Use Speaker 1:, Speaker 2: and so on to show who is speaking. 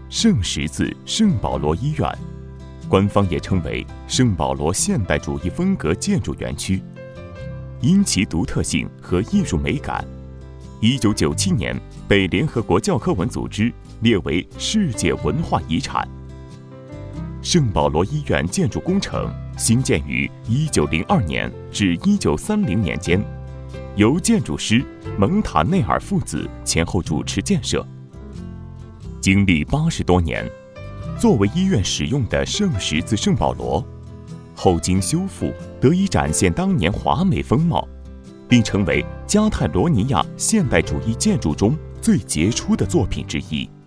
Speaker 1: 圣十字圣保罗医院，官方也称为圣保罗现代主义风格建筑园区。因其独特性和艺术美感，1997年被联合国教科文组织列为世界文化遗产。圣保罗医院建筑工程兴建于1902年至1930年间，由建筑师蒙塔内尔父子前后主持建设。经历80多年，作为医院使用的圣十字圣保罗，后经修复得以展现当年华美风貌，并成为加泰罗尼亚现代主义建筑中最杰出的作品之一。